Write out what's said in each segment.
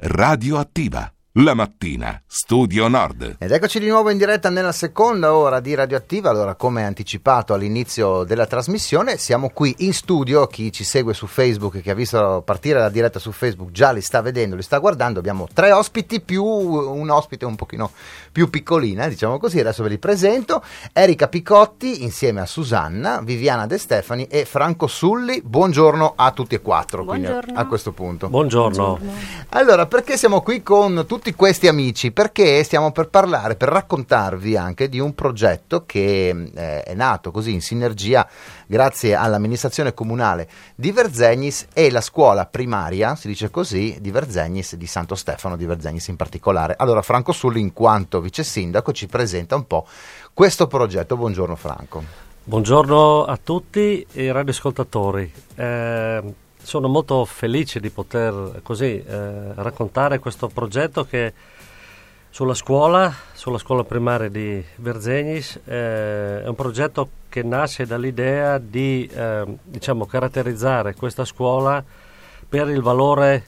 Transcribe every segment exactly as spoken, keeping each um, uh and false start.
Radioattiva. La mattina, Studio Nord. Ed eccoci di nuovo in diretta nella seconda ora di Radioattiva. Allora, come anticipato all'inizio della trasmissione, siamo qui in studio. Chi ci segue su Facebook e che ha visto partire la diretta su Facebook già li sta vedendo, li sta guardando. Abbiamo tre ospiti più un ospite un pochino più piccolina, diciamo così. Adesso ve li presento. Erika Picotti insieme a Susanna, Viviana De Stefani e Franco Sulli. Buongiorno a tutti e quattro. Buongiorno. Quindi a questo punto. Buongiorno. Buongiorno. Allora, perché siamo qui con tutti questi amici? Perché stiamo per parlare, per raccontarvi anche di un progetto che eh, è nato così in sinergia grazie all'amministrazione comunale di Verzegnis e la scuola primaria, si dice così, di Verzegnis, di Santo Stefano di Verzegnis in particolare. Allora Franco Sulli, in quanto vice sindaco, ci presenta un po' questo progetto. Buongiorno Franco. Buongiorno a tutti i radioascoltatori. Eh, Sono molto felice di poter così eh, raccontare questo progetto che sulla scuola, sulla scuola primaria di Verzegnis, eh, è un progetto che nasce dall'idea di eh, diciamo caratterizzare questa scuola per il valore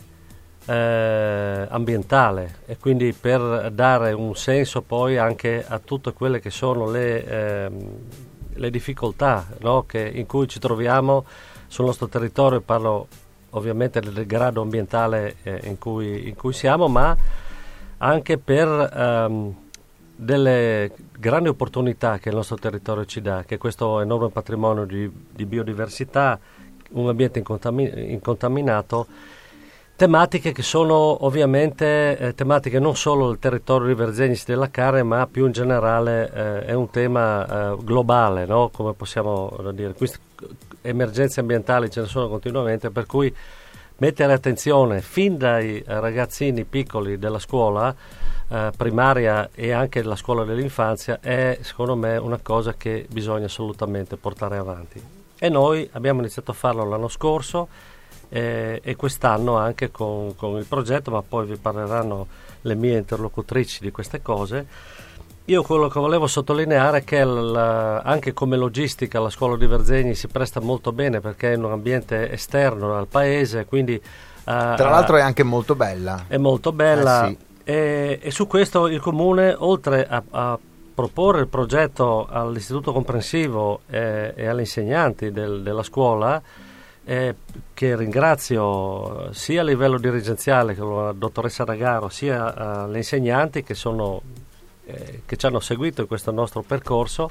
eh, ambientale e quindi per dare un senso poi anche a tutte quelle che sono le, eh, le difficoltà, no, che, in cui ci troviamo sul nostro territorio. Parlo ovviamente del grado ambientale eh, in, cui, in cui siamo, ma anche per ehm, delle grandi opportunità che il nostro territorio ci dà, che questo enorme patrimonio di, di biodiversità, un ambiente incontami- incontaminato, tematiche che sono ovviamente eh, tematiche non solo del territorio di Verzegnis della Carre, ma più in generale eh, è un tema eh, globale, no? Come possiamo dire, queste emergenze ambientali ce ne sono continuamente, per cui mettere attenzione fin dai ragazzini piccoli della scuola eh, primaria e anche della scuola dell'infanzia è secondo me una cosa che bisogna assolutamente portare avanti. E noi abbiamo iniziato a farlo l'anno scorso eh, e quest'anno anche con, con il progetto, ma poi vi parleranno le mie interlocutrici di queste cose. Io quello che volevo sottolineare è che la, anche come logistica la scuola di Verzegnis si presta molto bene, perché è in un ambiente esterno al paese, quindi tra uh, l'altro è anche molto bella. È molto bella, eh sì. e, e su questo il Comune, oltre a, a proporre il progetto all'Istituto Comprensivo eh, e agli insegnanti del, della scuola, eh, che ringrazio sia a livello dirigenziale con la dottoressa Ragaro, sia agli insegnanti che sono Eh, che ci hanno seguito in questo nostro percorso.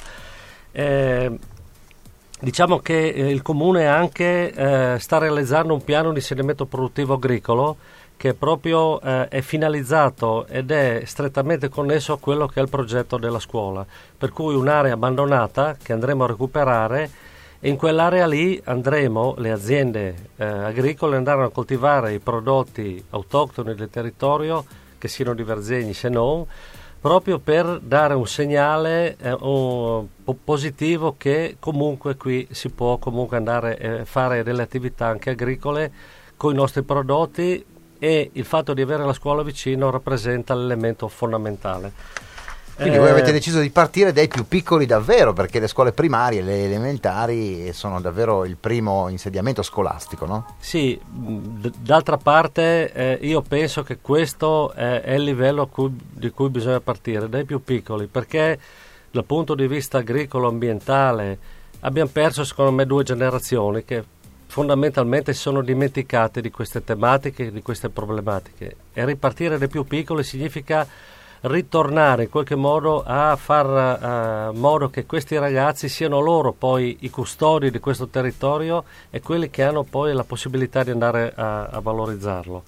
Eh, diciamo che eh, il Comune anche eh, sta realizzando un piano di insediamento produttivo agricolo che proprio eh, è finalizzato ed è strettamente connesso a quello che è il progetto della scuola, per cui un'area abbandonata che andremo a recuperare, e in quell'area lì andremo, le aziende eh, agricole andranno a coltivare i prodotti autoctoni del territorio, che siano di Verzegnis e non, proprio per dare un segnale eh, un, po- positivo che comunque qui si può comunque andare a eh, fare delle attività anche agricole con i nostri prodotti, e il fatto di avere la scuola vicino rappresenta l'elemento fondamentale. Quindi eh, voi avete deciso di partire dai più piccoli davvero, perché le scuole primarie, le elementari sono davvero il primo insediamento scolastico, no? Sì, d- d'altra parte eh, io penso che questo è, è il livello cui, di cui bisogna partire, dai più piccoli, perché dal punto di vista agricolo ambientale abbiamo perso secondo me due generazioni che fondamentalmente si sono dimenticate di queste tematiche, di queste problematiche, e ripartire dai più piccoli significa ritornare in qualche modo a far uh, modo che questi ragazzi siano loro poi i custodi di questo territorio e quelli che hanno poi la possibilità di andare a, a valorizzarlo.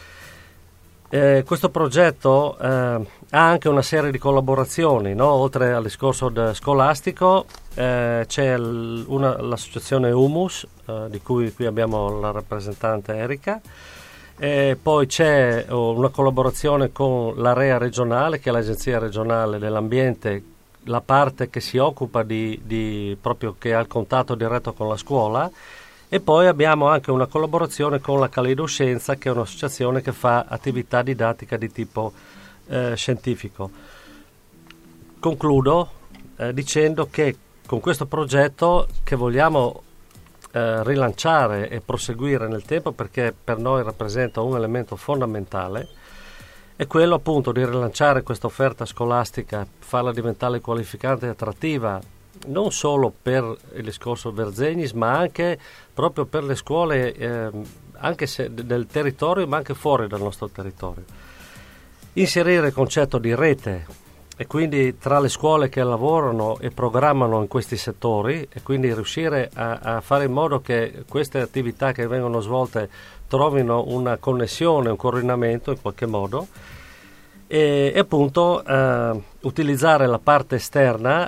Eh, questo progetto eh, ha anche una serie di collaborazioni, no? Oltre al discorso de- scolastico eh, c'è l- una, l'associazione Humus, eh, di cui qui abbiamo la rappresentante Erika. E poi c'è una collaborazione con l'AREA regionale, che è l'agenzia regionale dell'ambiente, la parte che si occupa di, di proprio che ha il contatto diretto con la scuola, e poi abbiamo anche una collaborazione con la Caleidoscienza, che è un'associazione che fa attività didattica di tipo eh, scientifico. Concludo eh, dicendo che con questo progetto, che vogliamo eh, rilanciare e proseguire nel tempo, perché per noi rappresenta un elemento fondamentale, è quello appunto di rilanciare questa offerta scolastica, farla diventare qualificante e attrattiva, non solo per il discorso Verzegnis, ma anche proprio per le scuole eh, anche se del territorio, ma anche fuori dal nostro territorio. Inserire il concetto di rete, e quindi tra le scuole che lavorano e programmano in questi settori, e quindi riuscire a, a fare in modo che queste attività che vengono svolte trovino una connessione, un coordinamento in qualche modo, e, e appunto eh, utilizzare la parte esterna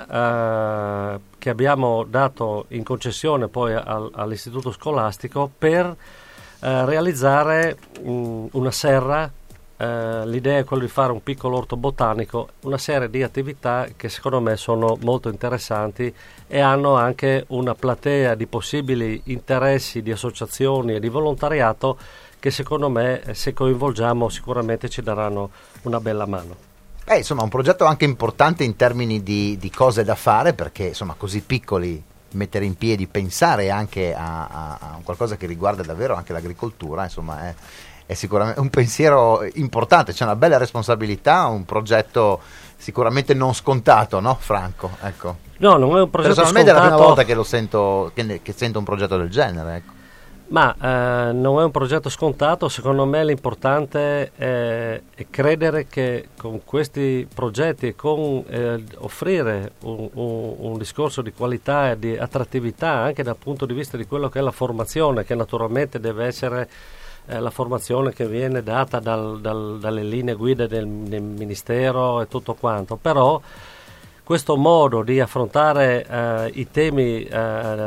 eh, che abbiamo dato in concessione poi al, all'istituto scolastico per eh, realizzare mh, una serra. Uh, l'idea è quella di fare un piccolo orto botanico, una serie di attività che secondo me sono molto interessanti e hanno anche una platea di possibili interessi di associazioni e di volontariato che secondo me, se coinvolgiamo, sicuramente ci daranno una bella mano. Eh, insomma, un progetto anche importante in termini di, di cose da fare, perché insomma così piccoli, mettere in piedi, pensare anche a, a, a qualcosa che riguarda davvero anche l'agricoltura, insomma è è sicuramente un pensiero importante, c'è una bella responsabilità, un progetto sicuramente non scontato, no Franco? Ecco. No, non è un progetto Personalmente scontato. È la prima volta che lo sento, che, che sento un progetto del genere, ecco. Ma eh, non è un progetto scontato, secondo me l'importante è, è credere che con questi progetti e con eh, offrire un, un, un discorso di qualità e di attrattività anche dal punto di vista di quello che è la formazione, che naturalmente deve essere Eh, la formazione che viene data dal, dal, dalle linee guida del, del Ministero e tutto quanto, però questo modo di affrontare eh, i temi, eh,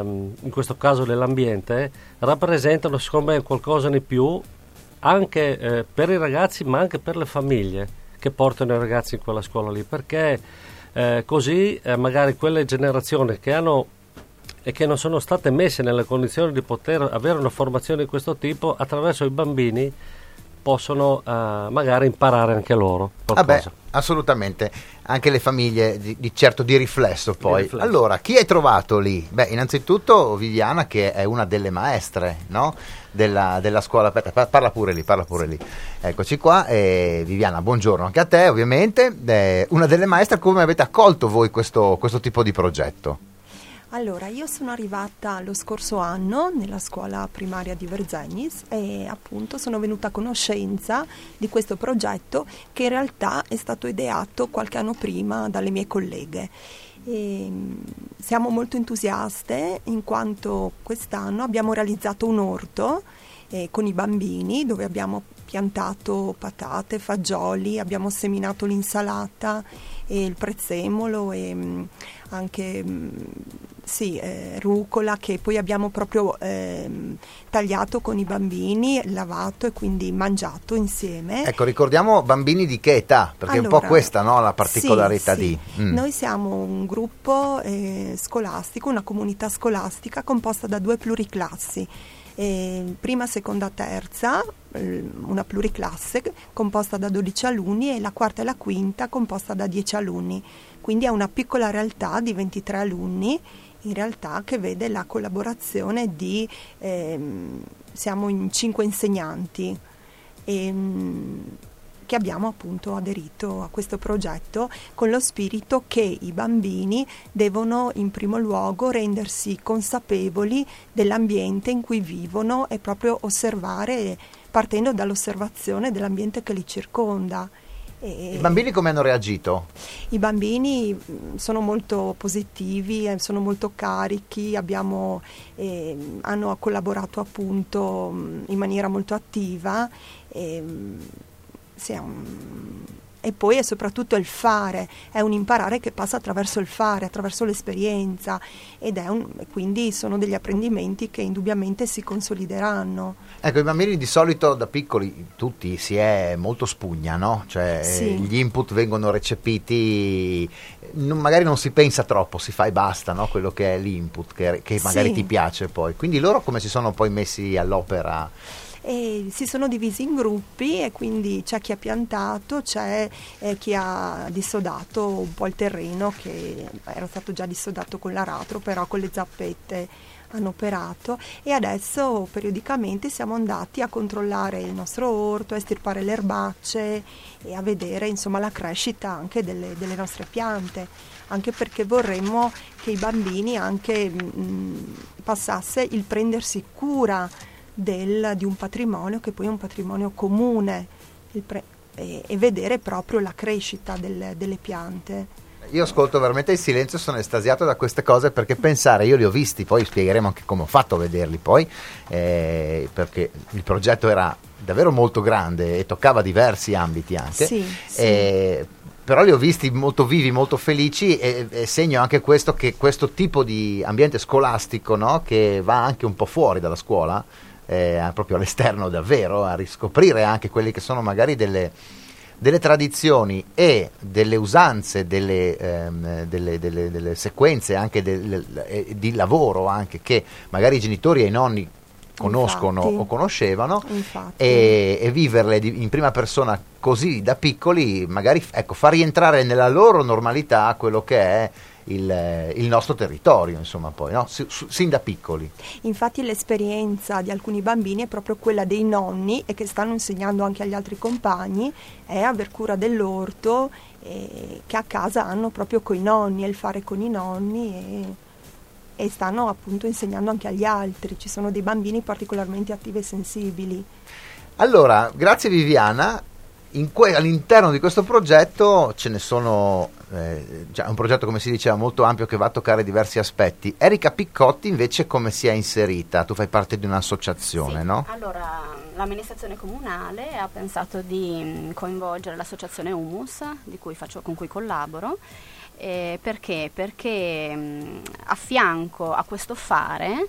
in questo caso dell'ambiente, rappresentano secondo me qualcosa di più anche eh, per i ragazzi, ma anche per le famiglie che portano i ragazzi in quella scuola lì, perché eh, così eh, magari quelle generazioni che hanno e che non sono state messe nelle condizioni di poter avere una formazione di questo tipo, attraverso i bambini possono uh, magari imparare anche loro qualcosa. Vabbè, assolutamente, anche le famiglie di, di certo di riflesso poi. Di riflesso. Allora, chi hai trovato lì? Beh, innanzitutto Viviana, che è una delle maestre, no? della, della scuola aperta. Parla pure lì, parla pure lì. Eccoci qua, eh, Viviana, buongiorno anche a te ovviamente. Eh, una delle maestre, come avete accolto voi questo, questo tipo di progetto? Allora, io sono arrivata lo scorso anno nella scuola primaria di Verzegnis e appunto sono venuta a conoscenza di questo progetto che in realtà è stato ideato qualche anno prima dalle mie colleghe. E siamo molto entusiaste in quanto quest'anno abbiamo realizzato un orto eh, con i bambini dove abbiamo piantato patate, fagioli, abbiamo seminato l'insalata e il prezzemolo e mh, anche mh, sì, eh, rucola che poi abbiamo proprio eh, tagliato con i bambini, lavato e quindi mangiato insieme. Ecco, ricordiamo bambini di che età? Perché allora, è un po' questa, no, la particolarità sì, di... Sì. Mm. Noi siamo un gruppo eh, scolastico, una comunità scolastica composta da due pluriclassi. Eh, prima, seconda, terza, una pluriclasse composta da dodici alunni e la quarta e la quinta composta da dieci alunni. Quindi è una piccola realtà di ventitré alunni, in realtà che vede la collaborazione di, ehm, siamo in cinque insegnanti ehm, che abbiamo appunto aderito a questo progetto con lo spirito che i bambini devono in primo luogo rendersi consapevoli dell'ambiente in cui vivono e proprio osservare partendo dall'osservazione dell'ambiente che li circonda. E I bambini come hanno reagito? I bambini sono molto positivi, sono molto carichi, abbiamo, eh, hanno collaborato appunto in maniera molto attiva. E, sì, è un, e poi è soprattutto il fare, è un imparare che passa attraverso il fare, attraverso l'esperienza ed è un, quindi sono degli apprendimenti che indubbiamente si consolideranno. Ecco, i bambini di solito da piccoli tutti si è molto spugna, no? Cioè Sì. gli input vengono recepiti, non, magari non si pensa troppo, si fa e basta, no? Quello che è l'input, che, che magari Sì. ti piace poi. Quindi loro come si sono poi messi all'opera? E si sono divisi in gruppi e quindi c'è chi ha piantato, c'è eh, chi ha dissodato un po' il terreno che era stato già dissodato con l'aratro, però con le zappette hanno operato, e adesso periodicamente siamo andati a controllare il nostro orto, a estirpare le erbacce e a vedere insomma la crescita anche delle, delle nostre piante, anche perché vorremmo che i bambini anche mh, passasse il prendersi cura del, di un patrimonio che poi è un patrimonio comune, il pre- e, e vedere proprio la crescita del, delle piante. Io ascolto veramente il silenzio, sono estasiato da queste cose, perché pensare, io li ho visti, poi spiegheremo anche come ho fatto a vederli poi, eh, perché il progetto era davvero molto grande e toccava diversi ambiti anche, sì, sì. Eh, però li ho visti molto vivi, molto felici, e, e segno anche questo, che questo tipo di ambiente scolastico, no, che va anche un po' fuori dalla scuola, eh, proprio all'esterno davvero, a riscoprire anche quelli che sono magari delle delle tradizioni e delle usanze, delle, ehm, delle, delle, delle sequenze anche del, eh, di lavoro anche, che magari i genitori e i nonni conoscono Infatti. o conoscevano, e, e viverle di, in prima persona così da piccoli, magari ecco, far rientrare nella loro normalità quello che è il, il nostro territorio, insomma, poi, no? S- s- sin da piccoli. Infatti l'esperienza di alcuni bambini è proprio quella dei nonni, e che stanno insegnando anche agli altri compagni, è aver cura dell'orto, eh, che a casa hanno proprio coi nonni, e il fare con i nonni, e, e stanno appunto insegnando anche agli altri. Ci sono dei bambini particolarmente attivi e sensibili. Allora, grazie Viviana. In que- all'interno di questo progetto ce ne sono, eh, già un progetto, come si diceva, molto ampio, che va a toccare diversi aspetti. Erika Piccotti invece come si è inserita? Tu fai parte di un'associazione, sì. no? Allora, l'amministrazione comunale ha pensato di coinvolgere l'associazione Humus, di cui faccio, con cui collaboro. Eh, perché? Perché mh, a fianco a questo fare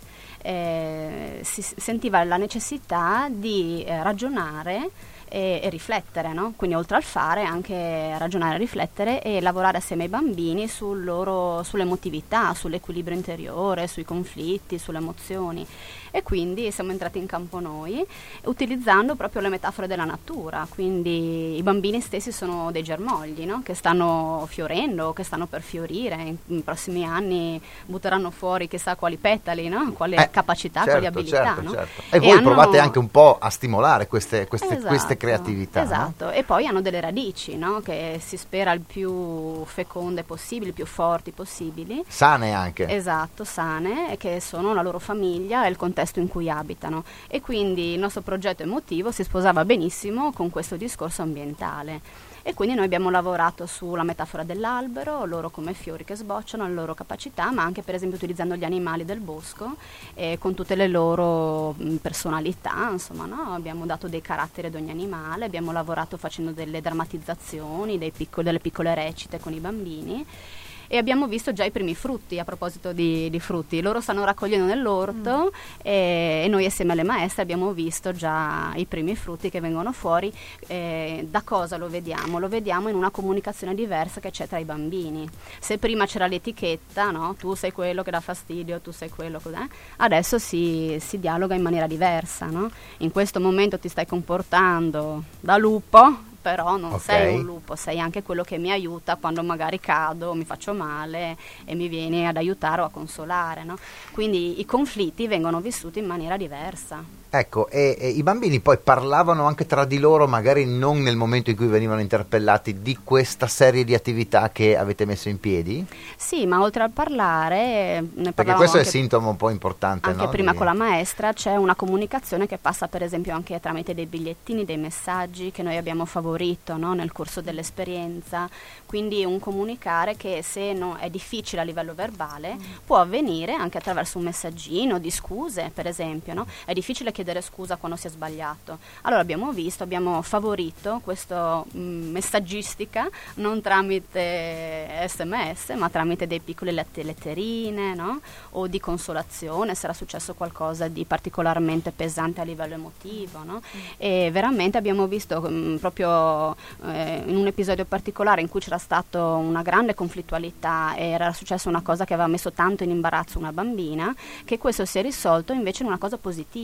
eh, si sentiva la necessità di eh, ragionare e, e riflettere, no? Quindi oltre al fare anche ragionare, riflettere e lavorare assieme ai bambini sul loro, sull'emotività, sull'equilibrio interiore, sui conflitti, sulle emozioni. E quindi siamo entrati in campo noi, utilizzando proprio le metafore della natura. Quindi i bambini stessi sono dei germogli, no? Che stanno fiorendo, che stanno per fiorire, in, in prossimi anni butteranno fuori chissà quali petali, no? Quali eh, capacità, certo, quali abilità, certo, no? certo. E, e voi hanno... provate anche un po' a stimolare queste, queste, esatto, queste creatività, esatto, no? E poi hanno delle radici, no? Che si spera il più feconde possibili, il più forti possibili, sane anche, esatto, sane, che sono la loro famiglia e il contesto in cui abitano, e quindi il nostro progetto emotivo si sposava benissimo con questo discorso ambientale. E quindi noi abbiamo lavorato sulla metafora dell'albero, loro come fiori che sbocciano, le loro capacità, ma anche per esempio utilizzando gli animali del bosco, eh, con tutte le loro mh, personalità, insomma, no? Abbiamo dato dei caratteri ad ogni animale, abbiamo lavorato facendo delle drammatizzazioni, dei piccoli, delle piccole recite con i bambini. E abbiamo visto già i primi frutti. A proposito di, di frutti, loro stanno raccogliendo nell'orto, mm. e, e noi assieme alle maestre abbiamo visto già i primi frutti che vengono fuori. Eh, da cosa lo vediamo? Lo vediamo in una comunicazione diversa che c'è tra i bambini. Se prima c'era l'etichetta, no? Tu sei quello che dà fastidio, tu sei quello che... Adesso si, si dialoga in maniera diversa, no? In questo momento ti stai comportando da lupo, però non okay. sei un lupo, sei anche quello che mi aiuta quando magari cado, mi faccio male e mi vieni ad aiutare o a consolare, no? Quindi i conflitti vengono vissuti in maniera diversa. Ecco, e, e i bambini poi parlavano anche tra di loro, magari non nel momento in cui venivano interpellati, di questa serie di attività che avete messo in piedi? Sì, ma oltre a parlare, ne perché questo anche, è il sintomo un po' importante, anche no? prima di... con la maestra c'è una comunicazione che passa per esempio anche tramite dei bigliettini, dei messaggi che noi abbiamo favorito, no? Nel corso dell'esperienza, quindi un comunicare che se no, è difficile a livello verbale, mm. può avvenire anche attraverso un messaggino di scuse, per esempio, no? È difficile chiedere scusa quando si è sbagliato. Allora abbiamo visto, abbiamo favorito questa mm, messaggistica non tramite sms, ma tramite dei piccoli lette- letterine, no? O di consolazione se era successo qualcosa di particolarmente pesante a livello emotivo, no? Mm. E veramente abbiamo visto mm, proprio eh, in un episodio particolare in cui c'era stata una grande conflittualità e era successa una cosa che aveva messo tanto in imbarazzo una bambina, che questo si è risolto invece in una cosa positiva,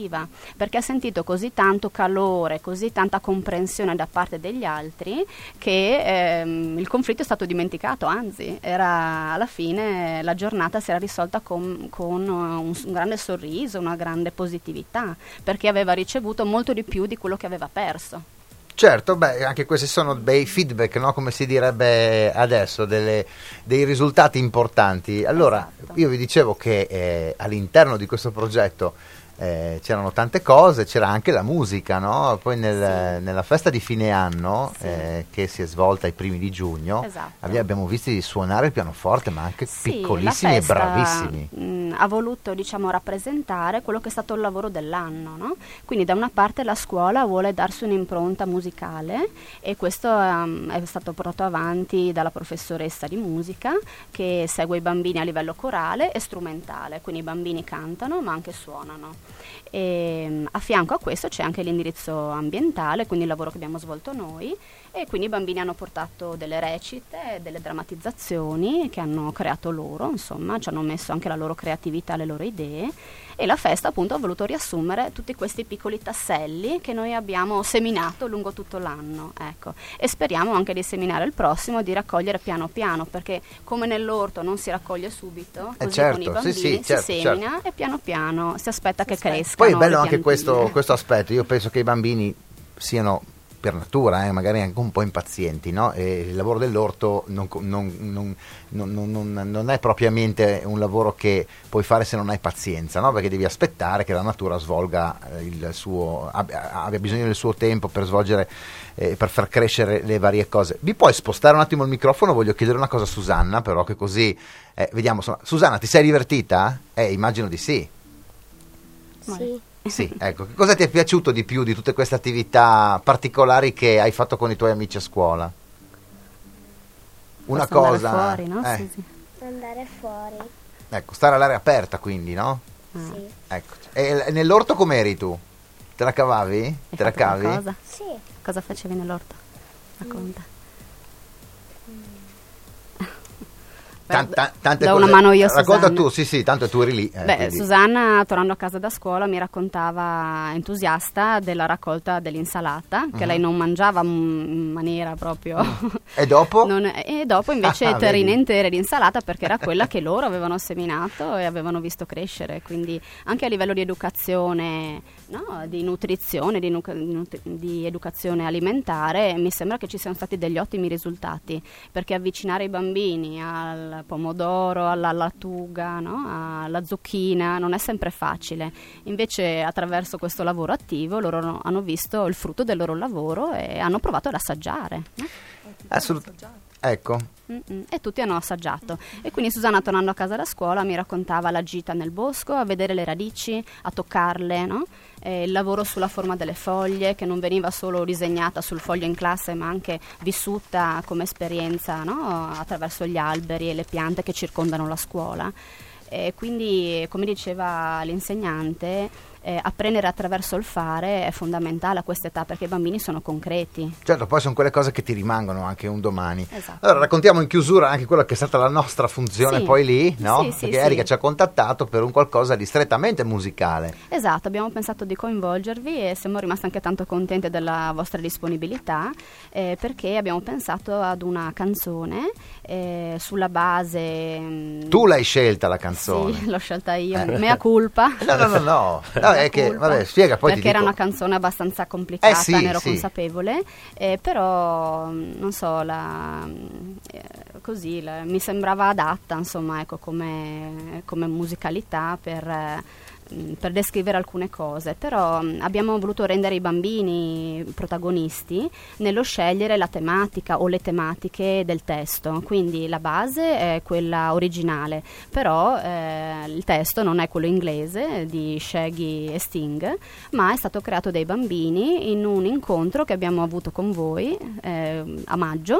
perché ha sentito così tanto calore, così tanta comprensione da parte degli altri che ehm, il conflitto è stato dimenticato, anzi era alla fine la giornata si era risolta con, con un, un grande sorriso, una grande positività, perché aveva ricevuto molto di più di quello che aveva perso. Certo, beh, anche questi sono bei feedback, no? Come si direbbe adesso, delle, dei risultati importanti. Allora, Esatto. io vi dicevo che eh, all'interno di questo progetto eh, c'erano tante cose, c'era anche la musica, no? Poi nel, Sì. nella festa di fine anno, Sì. eh, che si è svolta ai primi di giugno, Esatto. abbi- abbiamo visti suonare il pianoforte, ma anche Sì, piccolissimi la e festa, bravissimi. mh, ha voluto, diciamo, rappresentare quello che è stato il lavoro dell'anno, no? Quindi da una parte la scuola vuole darsi un'impronta musicale e questo um, è stato portato avanti dalla professoressa di musica che segue i bambini a livello corale e strumentale, quindi i bambini cantano ma anche suonano. E, mh, a fianco a questo c'è anche l'indirizzo ambientale, quindi il lavoro che abbiamo svolto noi, e quindi i bambini hanno portato delle recite, delle drammatizzazioni che hanno creato loro, insomma, ci hanno messo anche la loro creatività, le loro idee, e la festa appunto ha voluto riassumere tutti questi piccoli tasselli che noi abbiamo seminato lungo tutto l'anno, ecco, e speriamo anche di seminare il prossimo, di raccogliere piano piano, perché come nell'orto non si raccoglie subito, Eh così certo, con i sì, bambini sì, si certo, semina certo. e piano piano si aspetta che aspetta. crescano. Poi è bello le anche piantine. questo, questo aspetto, io penso che i bambini siano per natura, eh, magari anche un po' impazienti, no? E il lavoro dell'orto non, non, non, non, non, non è propriamente un lavoro che puoi fare se non hai pazienza, no? Perché devi aspettare che la natura svolga il suo, abbia, abbia bisogno del suo tempo per svolgere, eh, per far crescere le varie cose. Vi puoi spostare un attimo il microfono? Voglio chiedere una cosa a Susanna, però, che così eh, vediamo. Insomma. Susanna, ti sei divertita? Eh, immagino di sì. Sì. Sì, ecco, che cosa ti è piaciuto di più di tutte queste attività particolari che hai fatto con i tuoi amici a scuola? Una Posso andare cosa, fuori, no? eh, Susi? Andare fuori. ecco, stare all'aria aperta, quindi, no? Sì. Ecco. E nell'orto com'eri tu? Te la cavavi? Hai Te la fatto cavi? qualcosa? Sì. Cosa facevi nell'orto? Racconta. Tan- tan- tante Do cose. una mano io a Racconta Susanna. tu, sì, sì, tanto tu eri lì. eh, Beh, quindi- Susanna, tornando a casa da scuola, mi raccontava entusiasta della raccolta dell'insalata, che Mhm. lei non mangiava m- in maniera proprio... E dopo? Non- e dopo invece Ah, terrine vedi. intere di insalata, perché era quella che loro avevano seminato e avevano visto crescere, quindi anche a livello di educazione, no? Di nutrizione, di, nuca- nut- di educazione alimentare, mi sembra che ci siano stati degli ottimi risultati, perché avvicinare i bambini al pomodoro, alla lattuga, no? Alla zucchina non è sempre facile, invece attraverso questo lavoro attivo loro no- hanno visto il frutto del loro lavoro e hanno provato ad assaggiare, no? Assolutamente. Ecco. Mm-mm. E tutti hanno assaggiato, e quindi Susanna, tornando a casa da scuola, mi raccontava la gita nel bosco, a vedere le radici, a toccarle, no? E il lavoro sulla forma delle foglie, che non veniva solo disegnata sul foglio in classe, ma anche vissuta come esperienza, no? Attraverso gli alberi e le piante che circondano la scuola. E quindi, come diceva l'insegnante, eh, apprendere attraverso il fare è fondamentale a questa età, perché i bambini sono concreti. Certo, poi sono quelle cose che ti rimangono anche un domani. Esatto. Allora, raccontiamo in chiusura anche quella che è stata la nostra funzione Sì. poi lì, no? Sì, sì, Perché sì. Erika ci ha contattato per un qualcosa di strettamente musicale. Esatto, abbiamo pensato di coinvolgervi e siamo rimasti anche tanto contenti della vostra disponibilità, eh, perché abbiamo pensato ad una canzone eh, sulla base... mh, Tu l'hai scelta la canzone. Sì, l'ho scelta io, Eh. mea culpa. No, no, no, no. No, è che, Colpa, vabbè, spiega, poi ti perché era dico. una canzone abbastanza complicata, Eh sì, ne ero sì. consapevole, eh, però mh, non so, la, mh, eh, così la- mi sembrava adatta, insomma, ecco, come, come musicalità per, eh, mh, per descrivere alcune cose, però mh, abbiamo voluto rendere i bambini protagonisti nello scegliere la tematica o le tematiche del testo, quindi la base è quella originale, però eh, il testo non è quello inglese di Shaggy e Sting, ma è stato creato dai bambini in un incontro che abbiamo avuto con voi eh, a maggio.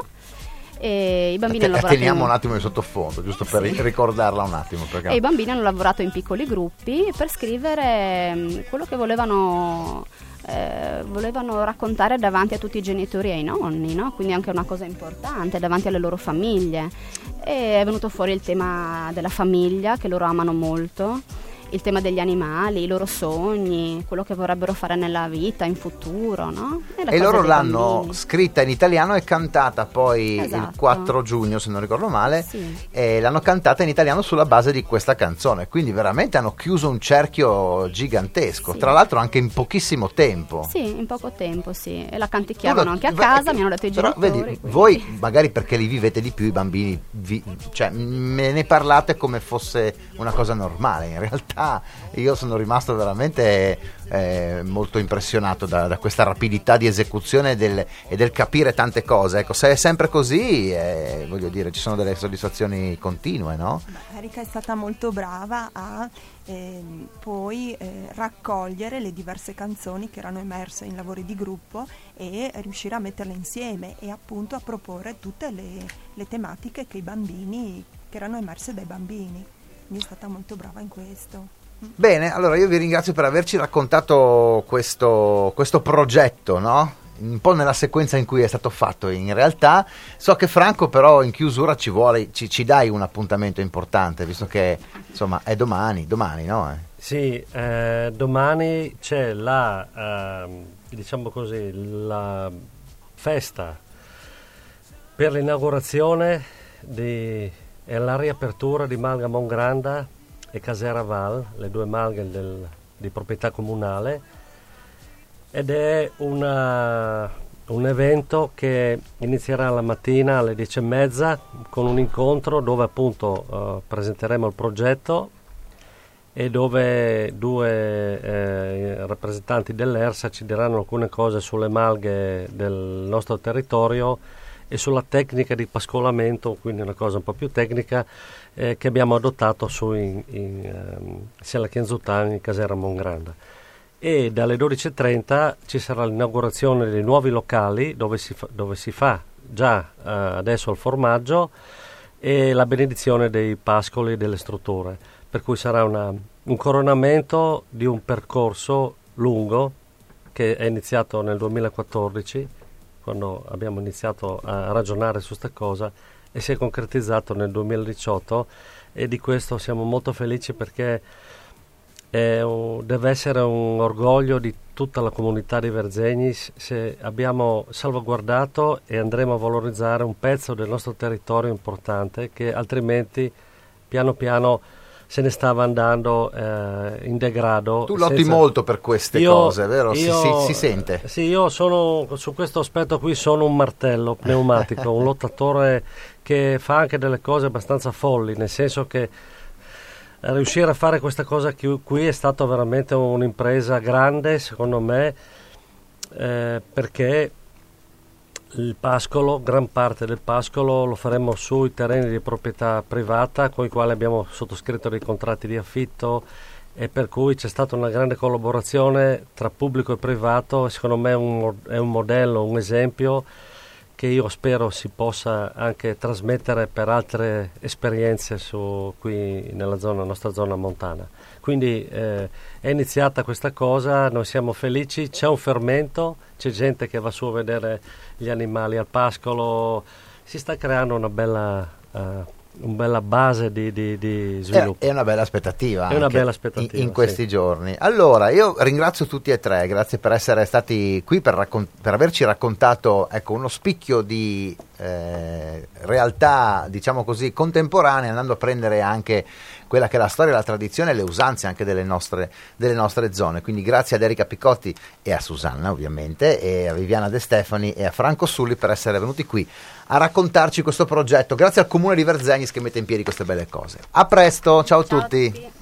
E i bambini Te- hanno lavorato Teniamo in- un attimo in sottofondo, giusto per Sì. ricordarla un attimo. Perché... e i bambini hanno lavorato in piccoli gruppi per scrivere mh, quello che volevano eh, volevano raccontare davanti a tutti i genitori e ai nonni, no? Quindi anche una cosa importante, davanti alle loro famiglie. E è venuto fuori il tema della famiglia, che loro amano molto, il tema degli animali, i loro sogni, quello che vorrebbero fare nella vita, in futuro, no? E, e loro l'hanno bambini. scritta in italiano e cantata poi Esatto. il quattro giugno, se non ricordo male, Sì. e l'hanno cantata in italiano sulla base di questa canzone, quindi veramente hanno chiuso un cerchio gigantesco, Sì. tra l'altro anche in pochissimo tempo. Sì, in poco tempo, sì. E la canticchiavano Tu lo- anche a va- casa, mi hanno detto i però, genitori. vedi, quindi- voi magari perché li vivete di più i bambini, vi- cioè me ne parlate come fosse una cosa normale, in realtà io sono rimasto veramente eh, molto impressionato da, da questa rapidità di esecuzione del, e del capire tante cose. Ecco, se è sempre così, eh, voglio dire, ci sono delle soddisfazioni continue, no? Erika è stata molto brava a ehm, poi eh, raccogliere le diverse canzoni che erano emerse in lavori di gruppo e riuscire a metterle insieme e appunto a proporre tutte le, le tematiche che i bambini, che erano emerse dai bambini. Quindi è stata molto brava in questo. Bene, allora io vi ringrazio per averci raccontato questo, questo progetto, no? Un po' nella sequenza in cui è stato fatto. In realtà so che Franco però in chiusura ci vuole, ci, ci dai un appuntamento importante, visto che insomma è domani, domani, no? Eh? Sì, eh, domani c'è la, ehm, diciamo così, la festa per l'inaugurazione di, e la riapertura di Malga Mongranda e Casera Val, le due malghe del, di proprietà comunale, ed è una, un evento che inizierà la mattina alle dieci e mezza con un incontro dove appunto eh, presenteremo il progetto e dove due eh, rappresentanti dell'ERSA ci diranno alcune cose sulle malghe del nostro territorio e sulla tecnica di pascolamento, quindi una cosa un po' più tecnica eh, che abbiamo adottato su in, in, um, sia alla Chianzutan in Casera Mongranda. E dalle dodici e trenta ci sarà l'inaugurazione dei nuovi locali dove si fa, dove si fa già uh, adesso il formaggio e la benedizione dei pascoli e delle strutture, per cui sarà una, un coronamento di un percorso lungo che è iniziato nel duemilaquattordici, quando abbiamo iniziato a ragionare su questa cosa, e si è concretizzato nel duemiladiciotto, e di questo siamo molto felici perché è un, deve essere un orgoglio di tutta la comunità di Verzegni se abbiamo salvaguardato e andremo a valorizzare un pezzo del nostro territorio importante che altrimenti piano piano se ne stava andando eh, in degrado. Tu lotti senza... molto per queste io, cose, vero? Io, si, si, si sente. Sì, io sono su questo aspetto qui sono un martello pneumatico, un lottatore che fa anche delle cose abbastanza folli, nel senso che riuscire a fare questa cosa qui è stata veramente un'impresa grande, secondo me, eh, perché il pascolo, gran parte del pascolo lo faremo sui terreni di proprietà privata con i quali abbiamo sottoscritto dei contratti di affitto, e per cui c'è stata una grande collaborazione tra pubblico e privato, e secondo me è un, è un modello, un esempio che io spero si possa anche trasmettere per altre esperienze su, qui nella zona, nostra zona montana. Quindi eh, è iniziata questa cosa, noi siamo felici, c'è un fermento, c'è gente che va su a vedere gli animali al pascolo, si sta creando una bella, uh, una bella base di, di, di sviluppo. È una bella aspettativa. È una anche bella aspettativa, in, in questi sì. giorni. Allora, io ringrazio tutti e tre, grazie per essere stati qui, per, raccon- per averci raccontato, ecco, uno spicchio di eh, realtà, diciamo così, contemporanea, andando a prendere anche quella che è la storia, la tradizione e le usanze anche delle nostre, delle nostre zone. Quindi grazie ad Erika Picotti e a Susanna ovviamente, e a Viviana De Stefani e a Franco Sulli per essere venuti qui a raccontarci questo progetto. Grazie al Comune di Verzegni che mette in piedi queste belle cose. A presto, ciao a Ciao tutti. a tutti.